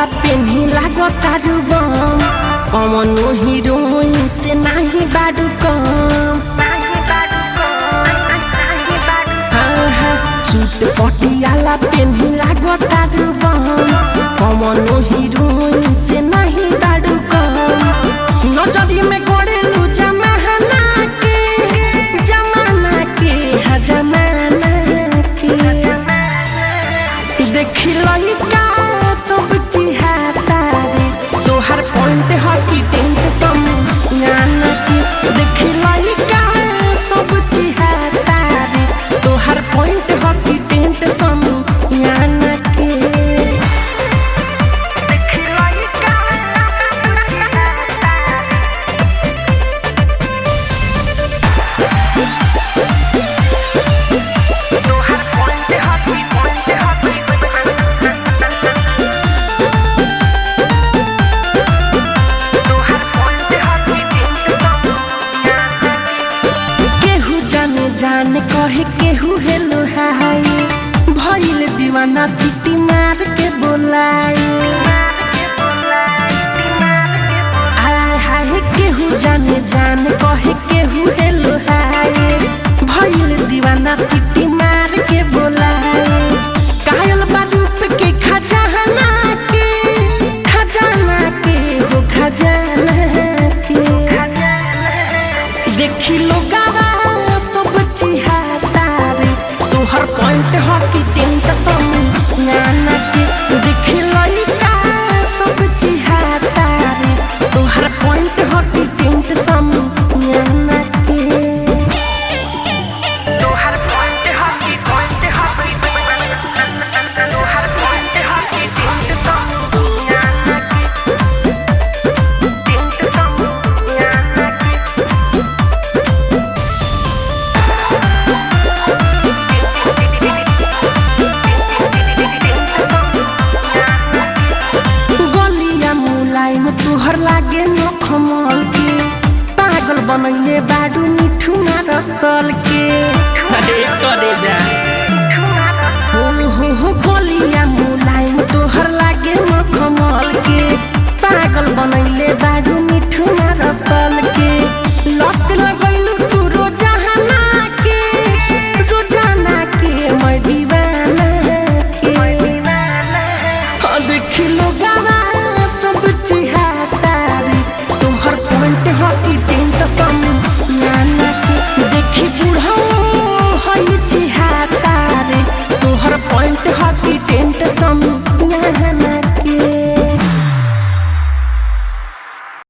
पटियाला पेन्ही लागता जुबम कमनो हीरोइन से नहीं बाडू कम सूट पटियाला पेन्ही लागता जुबम कमनो हीरोइन से नहीं बाडू कम नजरी में गोड़ेलू जमाना के हा जमाना के देखी लइका सब चिहाता रे तोहर पॉइंट हकी टेंट सम जाना की देखी लइका सब चिहाता रे तोहर पॉइंट हकी टेंट सम जाना के देखी लइका जाने कहे केहू हेलो हाय भइल दीवाना सिटी मार के बोलाए आय हाय केहू जाने कहे केहू हेलो हाय भइल दीवाना सिटी मार के बोलाए कायल बारूप के खजाना के हो खजाना के देखी लोगावा चिहाता रे तोहर पॉइंट हकी टेंट सम जाना के देखी लइका सब चिहाता रे तोहर पॉइंट हकी टेंट सम जाना के तोहर पॉइंट हकी तोहर पॉइंट हकी टेंट सम जाना के टेंट सम जाना तुहर लागे नखमल के पागल बनैले बाडू मिठू रसल के अरे करे जा हो गलिया